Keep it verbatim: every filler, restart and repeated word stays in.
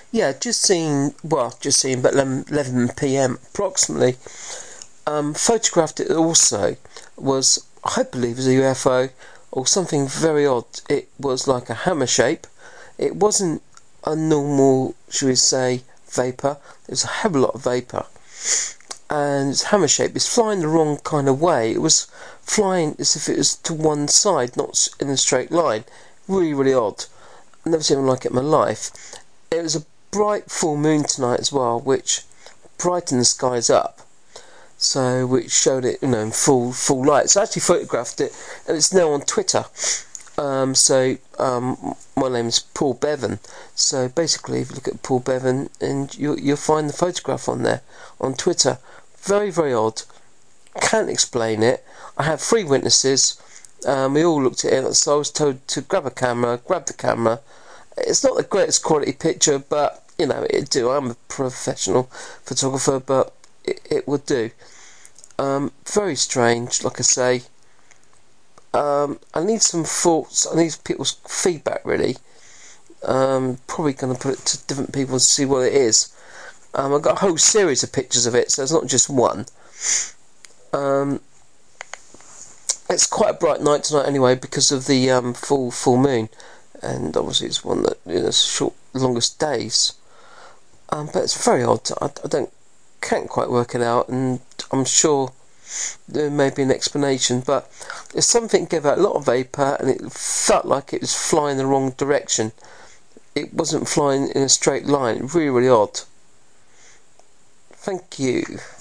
Yeah, just seen, well, just seen, but eleven p m approximately. Um, photographed it also was, I believe, was a U F O or something very odd. It was like a hammer shape. It wasn't a normal, should we say, vapour. There was a hell of a lot of vapour. And it's hammer shape. It's flying the wrong kind of way. It was flying as if it was to one side, not in a straight line. Really, really odd. I've never seen anything like it in my life. It was a bright full moon tonight as well, which brightened the skies up. So, which showed it, you know, in full full light. So I actually photographed it, and it's now on Twitter. Um, so, um, my name is Paul Bevan. So basically, if you look at Paul Bevan, and you, you'll find the photograph on there, on Twitter. Very, very odd. Can't explain it. I have three witnesses. Um, we all looked at it, so I was told to grab a camera, grab the camera. It's not the greatest quality picture, but, you know, it'd do. I'm a professional photographer, but it, it would do. Um, very strange, like I say. Um, I need some thoughts. I need people's feedback, really. Um, probably going to put it to different people to see what it is. Um, I've got a whole series of pictures of it, so it's not just one. Um, it's quite a bright night tonight anyway because of the um, full full moon, and obviously it's one that, you know, short longest days. Um, but it's very odd. I, I don't can't quite work it out, and I'm sure there may be an explanation, but there's something gave out a lot of vapour, and it felt like it was flying the wrong direction. It wasn't flying in a straight line. Really, really odd. Thank you.